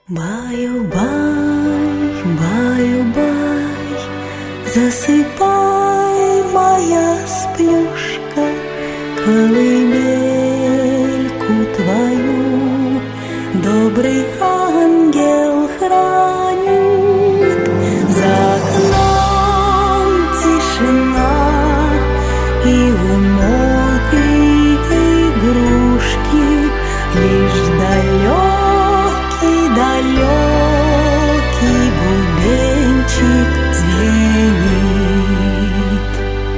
Баю-бай, баю-бай, засыпай, моя сплюшка, колыбельку твою добрый ангел хранит. За окном тишина, и умолкли игрушки, лишь далекий бубенчик звенит.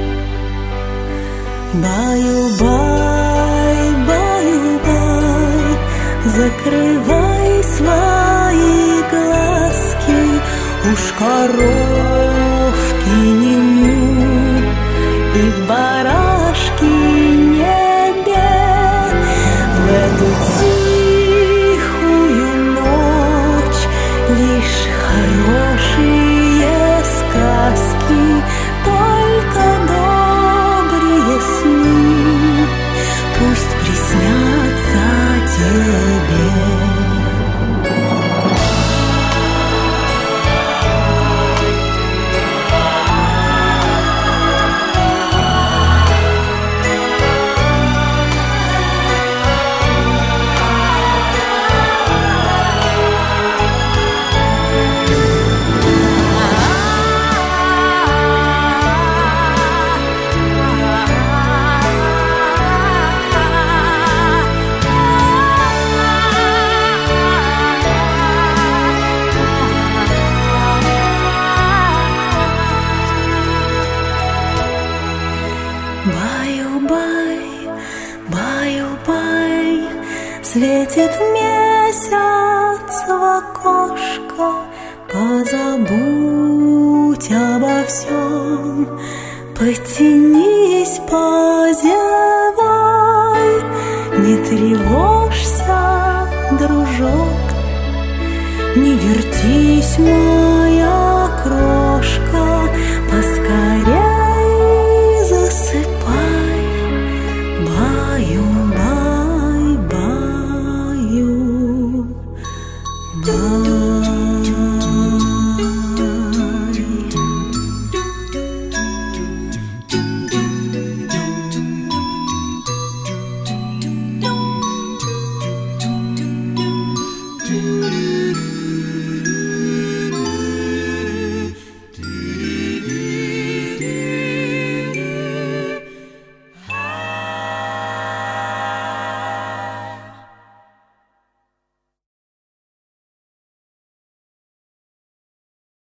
Баю-бай, баю-бай, закрывай свои глазки, уж коровки не мют и барашки не бед. В эту тихую ночь лишь хорошие сказки, только добрые сны пусть приснятся тебе. Баю-бай, баю-бай, светит месяц в окошко. Позабудь обо всем, потянись, позевай. Не тревожься, дружок, не вертись, моя крошка.